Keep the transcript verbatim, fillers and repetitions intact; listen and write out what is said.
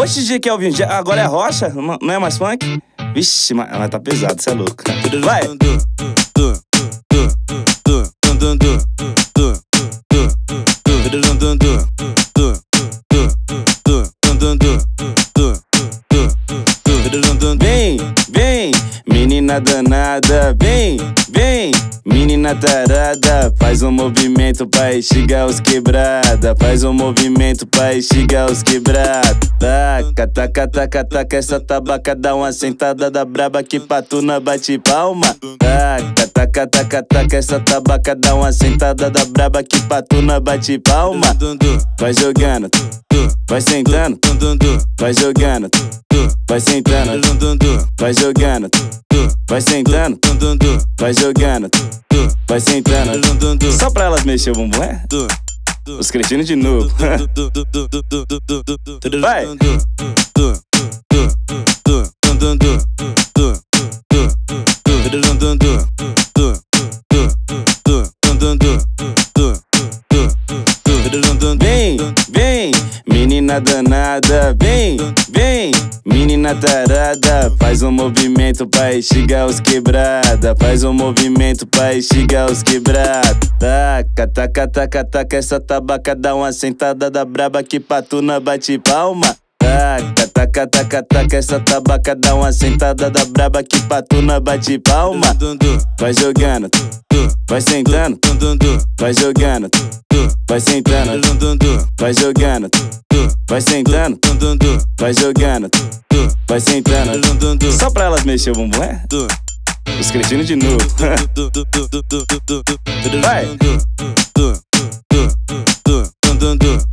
Oxe, D J Kelvin, já- agora é rocha? Não não é mais funk? Vixe, mas, mas tá pesado, cê é louco. Vai! Vem, vem, menina danada, vem, vem, menina tarada. Faz um movimento pra instigar os quebrada. Faz um movimento pra instigar os quebrada. Taca, taca, taca, taca, essa tabaca dá uma sentada da braba que patuna bate palma. Taca, taca, taca, taca, essa tabaca dá uma sentada da braba que patuna bate palma. Vai jogando, vai sentando, vai jogando, vai sentando, vai jogando, vai sentando, vai jogando, vai sentando. Só pra elas mexer o bumbum, é? Os cretinos de novo. Vai! Vem, vem, menina danada, vem, vem, menina tarada. Faz um movimento pra instigar os quebrada. Faz um movimento pra instigar os quebrada. Taca, taca, taca, taca, essa tabaca dá uma sentada da braba que patuna bate palma. Taca, taca, taca, taca, essa tabaca dá uma sentada da braba que patuna bate palma. Vai jogando, vai sentando, vai jogando, vai sentando, vai jogando, vai sentando, vai jogando, vai sentando. Só pra elas mexer o bumbum, é? Os cretinos de novo. Vai!